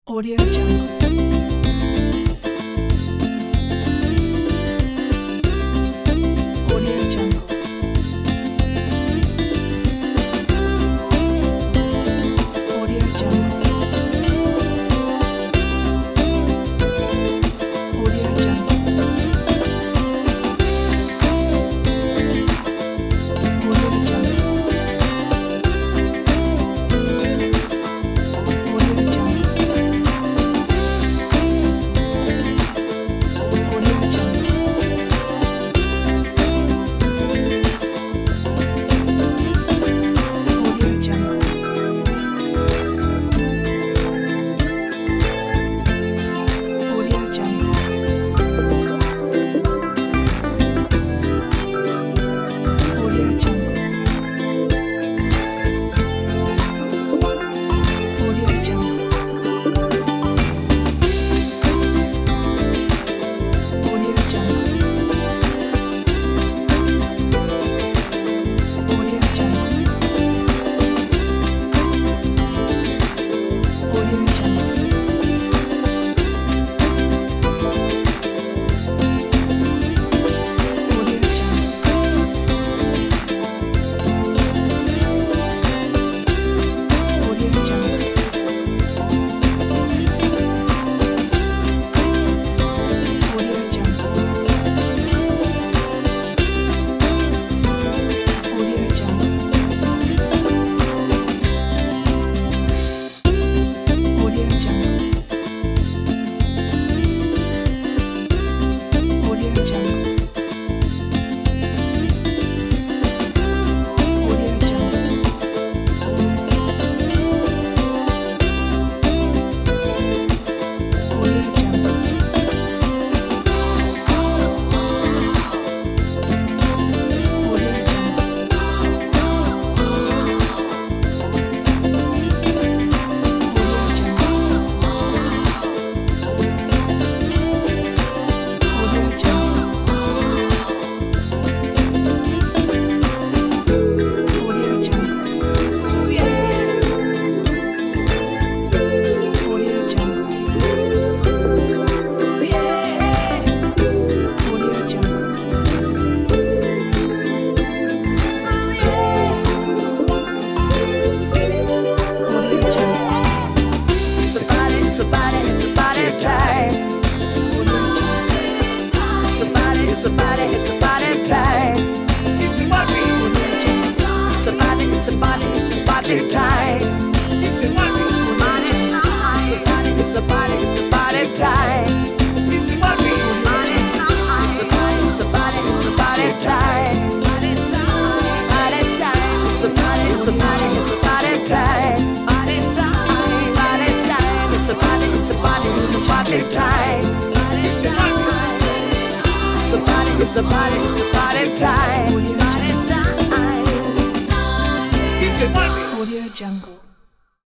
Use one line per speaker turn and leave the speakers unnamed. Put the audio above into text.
Audio Jungle. Audio Jungle. Audio Jungle. Audio Jungle. Audio Jungle. Audio Jungle.
It's a body time. It's a body time. It's a body time. It's a body time. It's a body time. It's a body time. It's a body time. It's a body time.
Audio Jungle.